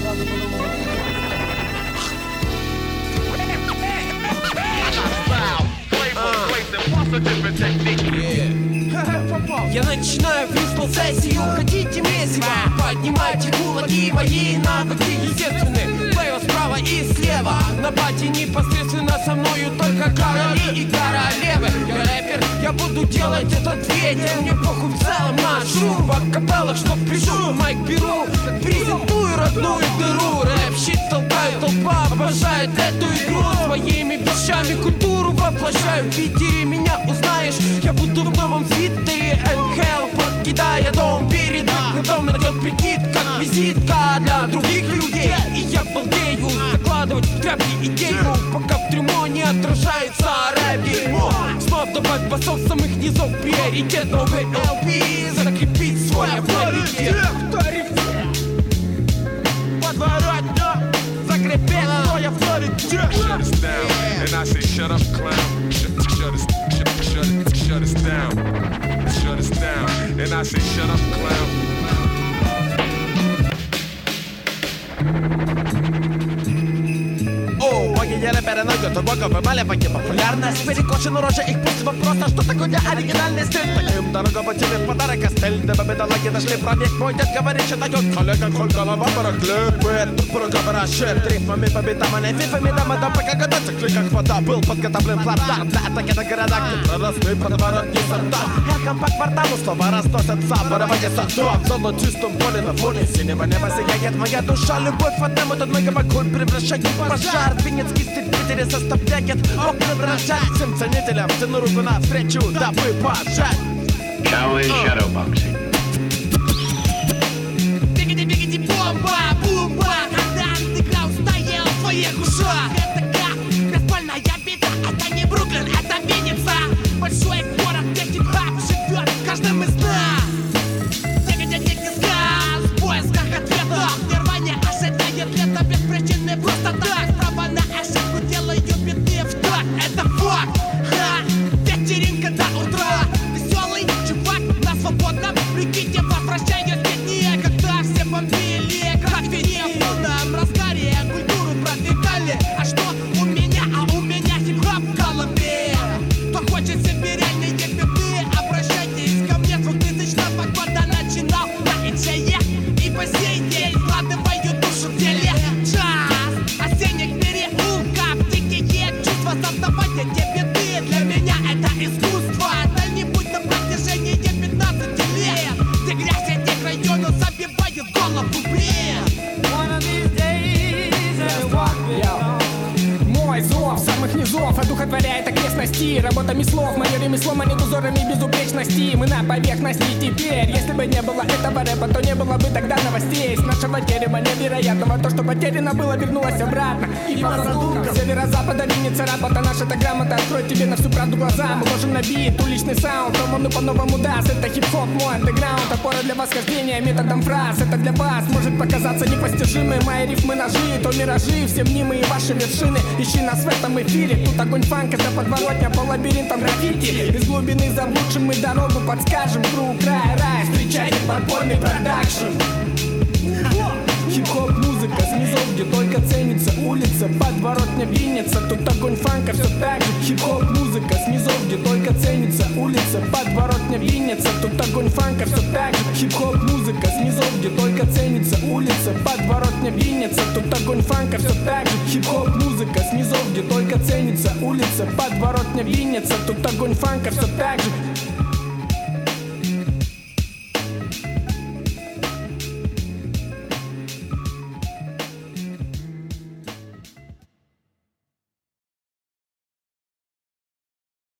Я начинаю фристайл-сессию, хотите месиво? Поднимайте кулаки мои навыки естественны. Плею справа и слева. На пати непосредственно со мною только короли и королевы. Я рэпер, я буду делать этот ветер. Мне похуй в целом на шум. В акапеллах, что пришел, майк беру. Презентую родную дыру. Рэп-щит толкаю, толпа обожает эту игру. Своими вещами культуру воплощаю. В Питере меня узнаешь. Я буду в новом свитере. Энхел, покидая дом перед выходом, найдет прикид, как визитка для других людей. И я балдею, закладывать в тряпки идею, пока в трюмо не отражается рэп-дерьмо. Снова добавить басов самых низов, приоритет новый LP, закрепить свой авторитет. Подворотня, закрепить свой авторитет. Shut us down, and I say shut up, clown. Shut us down. Shut us down, and I say shut up, clown. Боги рэперы найдут богов и малеваки. Популярность перекошена рожа, их пусть вопрос, а что такое оригинальный стиль? Таким дорого тебе в подарок, а стиль. Да бабедологи нашли пробег, мой дед говорит, что дает. Коллега, коль голова барахлеет, тут проговора щит. Рифмами, победам, а не фифами, дома, да пока гадаться. Клик как вода, был подготовлен плацдарм для атаки на города, где проросты подворотни сорта. Эхом по кварталу слова разносятся, воровать сорта. В золотистом поле на фоне синего неба сияет моя душа. Любовь в одном, этот мегафон превращает в пожар. Венецкий стиль в Питере составляет окна вращать. Всем ценителям тяну руку навстречу, дабы пожать. Shaolin Shadowboxing. Бигити-бигити, бомба, бумба. Когда андеграунд стоял в твоих ушах. Это как беспольная бита. Это не Бруклин, это Винница. Большой город, где хип-хап живет в каждом из нас. Дигити-дигити-сказ, в поисках ответов. Нирвания ожидает лето без причины, просто так. Право на ошибку делаю биты в так. Это факт, ха. Вечеринка до утра. Веселый чувак на свободном прикиде возвращаюсь беднее, когда все бомбили. Как вине в полном разгаре, культуру продвигали. А что у меня? А у меня хип-хоп в голове. Кто хочет себе реальные биты, обращайтесь ко мне. 2000-го года начинал на идее и по сей день вкладываю душу в деле. Час осенних переулков, дикие чувства, создавать эти биты. Для меня это искусство. Дальний путь на протяжении 15 лет, где грязь этих районов забивает голову бред. Мой зов самых низов одухотворяет окрестности. Работами слов, мое ремесло манит узорами безупречности. Мы на поверхности теперь. Если бы не было этого рэпа, то не было бы тогда новостей. С нашего терема невероятного. То, что потеряно было, вернулось обратно. И по задумкам северо-запада Винница рапорта. Наша эта грамота откроет тебе на всю правду глаза. Мы ложим на бит, уличный саунд. Роману по-новому даст. Это хип-хоп, мой андеграунд. Опора для восхождения методом фраз. Это для вас может показаться непостижимой. Мои рифмы ножи, то миражи. Все мнимые ваши вершины. Ищи нас в этом эфире. Тут огонь фанка, это подворотня по лабиринтам граффити. Из глубины заблудшим мы дорогу подскажем. Круг, край, рай, встречайте подпольный продакшн. Хип-хоп музыка с низов, где только ценится улица. Подворотня Винница, тут огонь фанка все так же. Хип-хоп музыка с низов, где только ценится улица. Подворотня Винница, тут огонь фанка все так же. Хип-хоп музыка с низов, где только ценится улица. Подворотня Винница, тут огонь фанка все так же. Хип-хоп музыка с низов, где только ценится улица. Подворотня Винница, тут огонь фанка все так же.